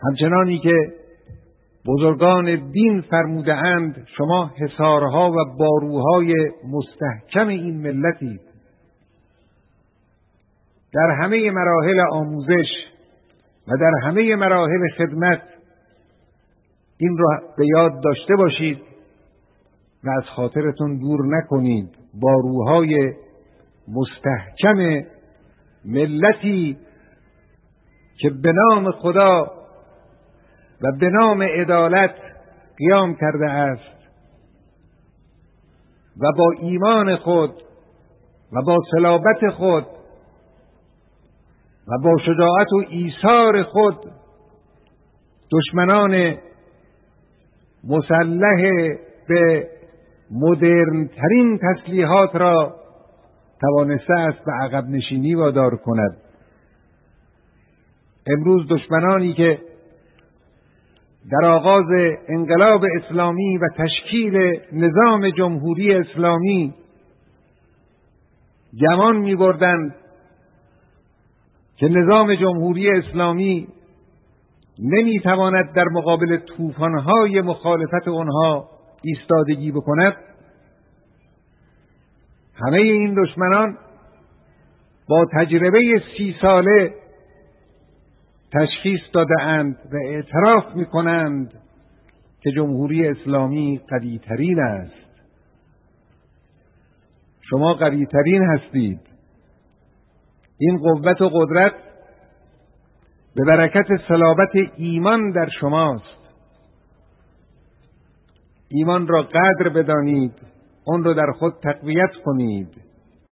همچنانی که بزرگان دین فرموده‌اند شما حصارها و باروهای مستحکم این ملتید. در همه مراحل آموزش و در همه مراحل خدمت این را به یاد داشته باشید و از خاطرتون دور نکنید. باروهای مستحکم ملتی که به نام خدا و به نام عدالت قیام کرده است و با ایمان خود و با صلابت خود و با شجاعت و ایثار خود دشمنان مسلح به مدرن ترین تسلیحات را توانسته است به عقب نشینی وادار کند. امروز دشمنانی که در آغاز انقلاب اسلامی و تشکیل نظام جمهوری اسلامی گمان می‌بردند که نظام جمهوری اسلامی نمی‌تواند در مقابل طوفان‌های مخالفت آنها ایستادگی بکند، همه این دشمنان با تجربه 30 ساله تشخیص داده‌اند و اعتراف می‌کنند که جمهوری اسلامی قوی‌ترین است. شما قوی‌ترین هستید. این قوت و قدرت به برکت صلابت ایمان در شماست. ایمان را قدر بدانید، آن را در خود تقویت کنید.